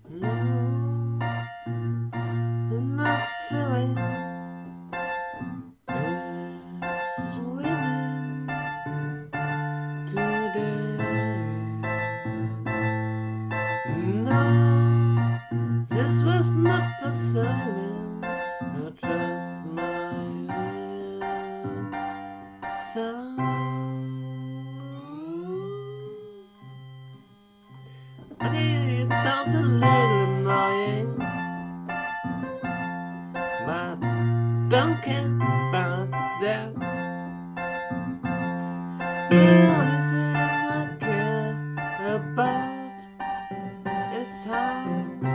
No, not swimming today. No, this was not the sign. I trust my son. Okay, it sounds a little annoying, but don't care about that. The only thing I care about is how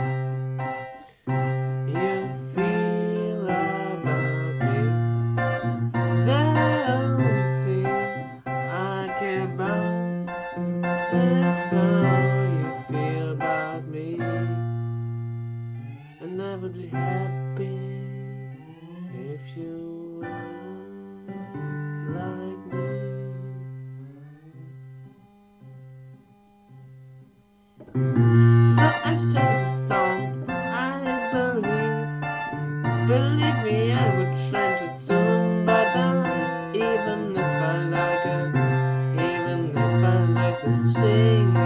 you feel about me. The only thing I care about is how you feel about me. And I would be happy if you were like me. So I share the song I believe me, I would change it soon. But even if I like it, even if I like this thing,